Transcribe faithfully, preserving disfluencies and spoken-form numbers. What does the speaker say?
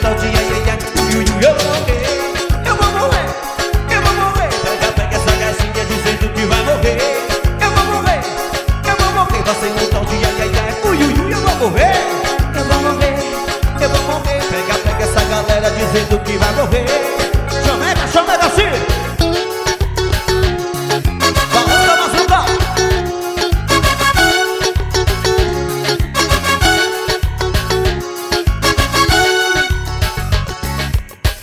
tal de ai, ai, ai, ui, ui, eu vou morrer, eu vou morrer, eu vou morrer. Pega, pega essa gatinha dizendo que vai morrer. Eu vou morrer, eu vou morrer. Você um tal de ai, ai, ai, ui, ui, ui, eu vou morrer. Eu vou morrer, eu vou morrer. Pega, pega essa galera dizendo que vai morrer.